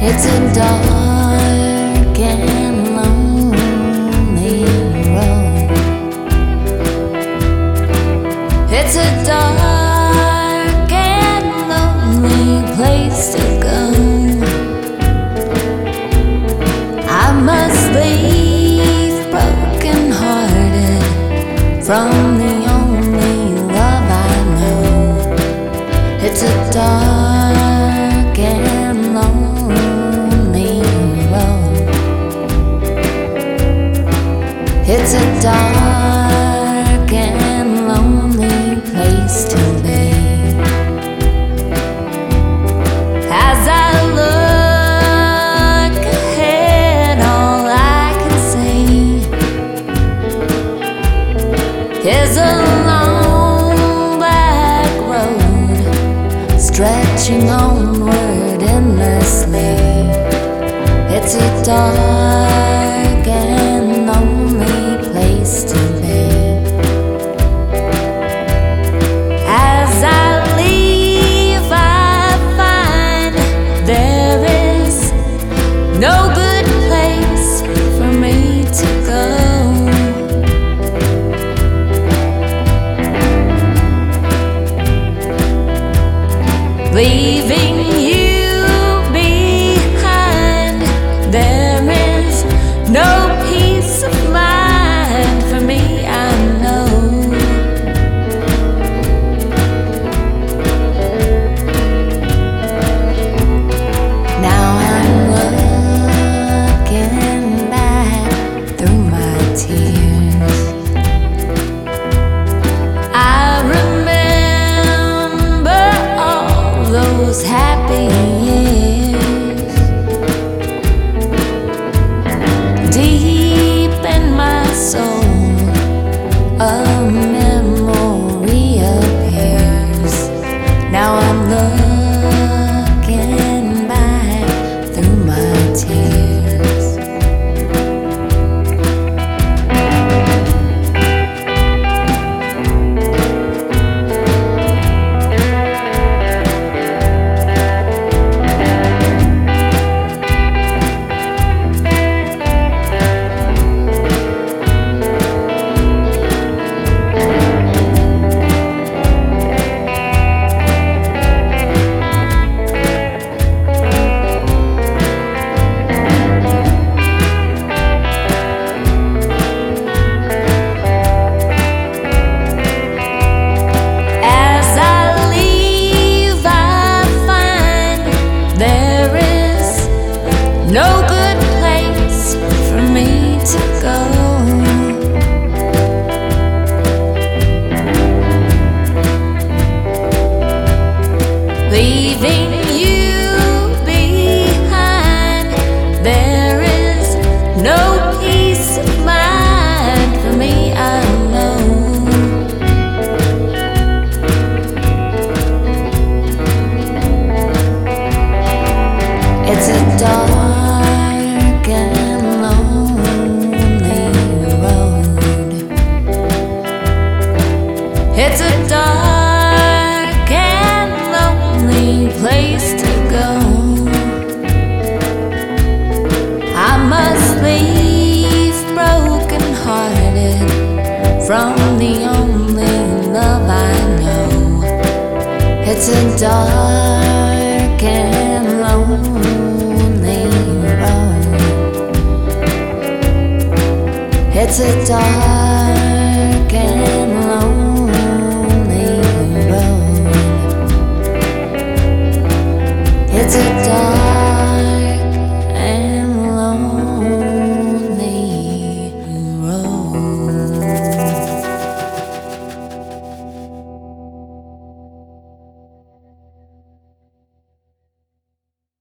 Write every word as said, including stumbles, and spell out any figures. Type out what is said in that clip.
It's a dark and lonely road. It's a dark and lonely place to go. I must leave broken hearted from the only love I know. It's a dark and lonely road. It's a dark and lonely place to be. As I look ahead, all I can see is a long black road stretching onward endlessly. It's a dark and lonely place to be. As I leave, I find there is no good place for me to go. Leaving you behind, there is no peace of mind for me, I know. Now I'm looking back through my tears. I remember all those happy years. Deep in my soul, a memory appears. Now I'm looking back through my tears. No good place for me to go. Leaving you behind, there is no peace of mind for me, I know. It's a dark and lonely road. It's a dark and lonely place to go. I must leave broken hearted from the only love I know. It's a dark and lonely road. It's a dark and lonely road. It's a dark